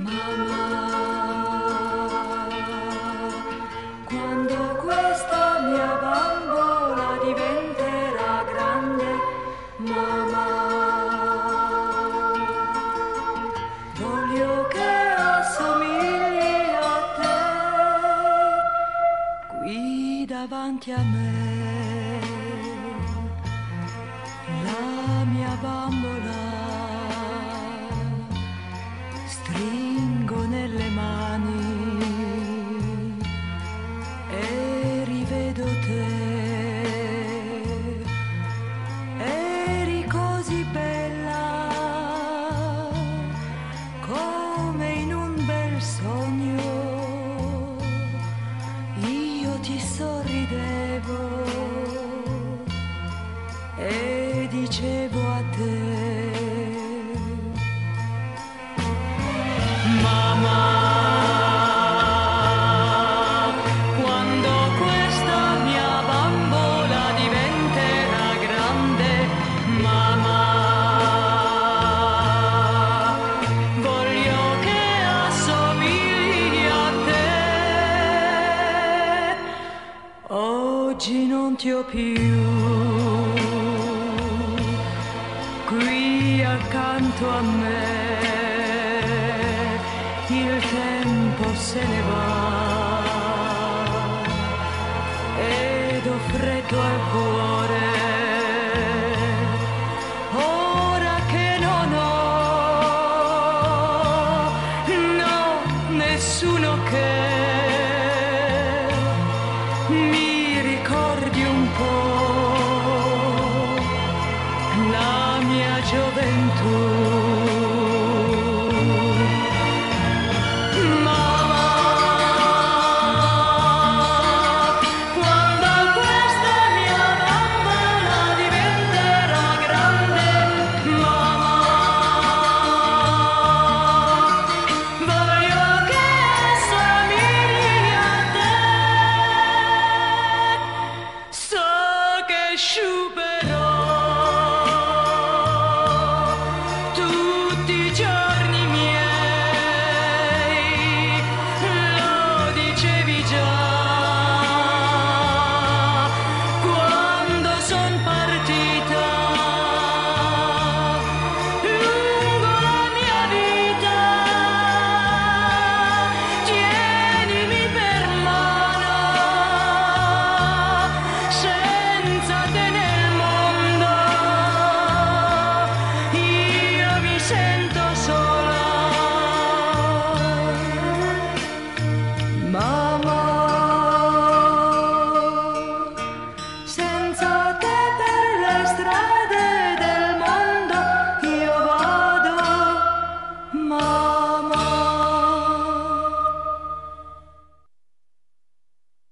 Mamma, quando questa mia bambola diventerà grande, mamma, voglio che assomigli a te qui davanti a me, la mia bambola. Stringo nelle mani e rivedo te. Eri così bella come in un bel sogno. Io ti sorridevo e dicevo a te: mamma, quando questa mia bambola diventerà grande, mamma, voglio che assomigli a te. Oggi non ti ho più qui accanto a me. Il tempo se ne va ed ho freddo al cuore, ora che non ho, no, nessuno che mi ricordi un po' la mia gioventù. Sciuperò tutti i giorni miei, lo dicevi già quando son partita lungo la mia vita. Tienimi per mano, senza te nel mondo io mi sento sola. Mamma, senza te